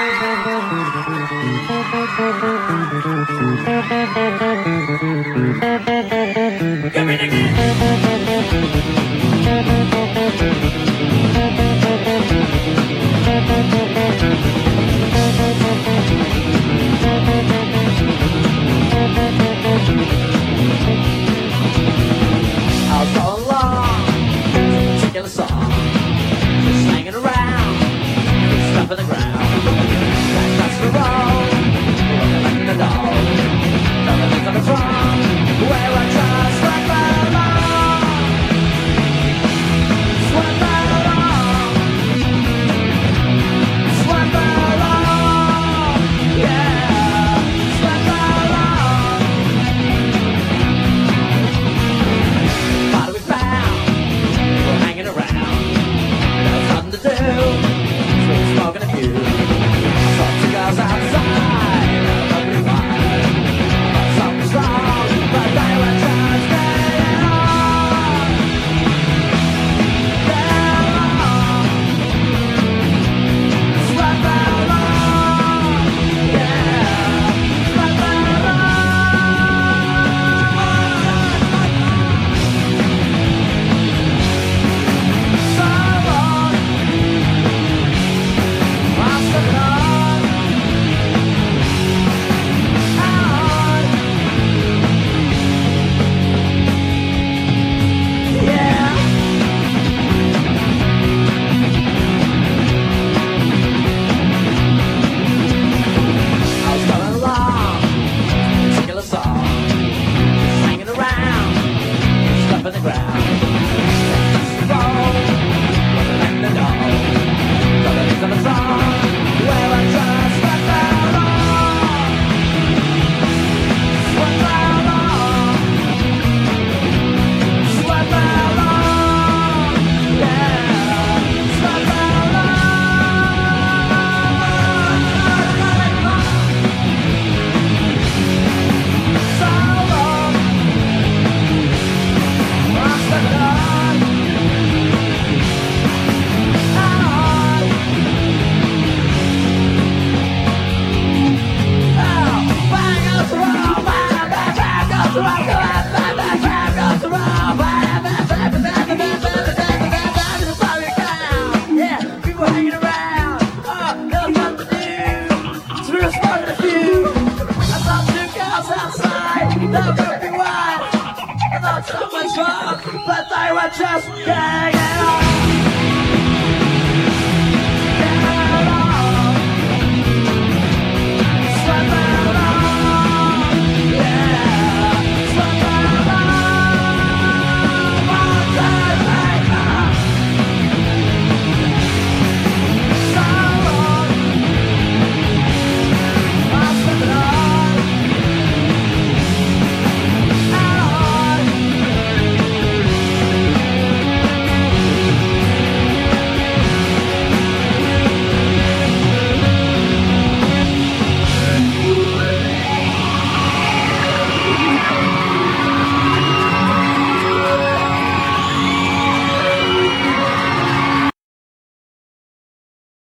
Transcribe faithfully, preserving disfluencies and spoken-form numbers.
Give me the gift. I was all along, singing a song, just hanging around, stuff in the ground. Back across the road, looking like a dog, coming from the front, where I try to sweat right along, sweat right along, sweat right along, yeah, sweat right along. Body we found, we're hanging around, there's nothing to do, so we're smoking a few. I saw two guys outside, nobody wide. I thought something's wrong, but they were trying to stay on, stay on. Sweat right along, yeah, sweat right along. So long, I'm stepping on, on, yeah. I was coming along, singing a song, just hanging around, stuff in the ground. Touch the road, looking like the dog, coming from the front, where I try to sweat right along, sweat right along, sweat right along, yeah, sweat right along. So long, I'm stepping on, on. Oh, bang goes the road, bang, bang, bang goes the road, bang, bang, bang, bang goes the road, bang, bang, bang, bang, bang, bang, bang, bang, bang, bang, to the body ground. Yeah, people hanging around. Oh, there's nothing to do, so we were smoking a few. I saw two girls outside, they were dripping wide. I thought something was wrong, but they were just hanging on.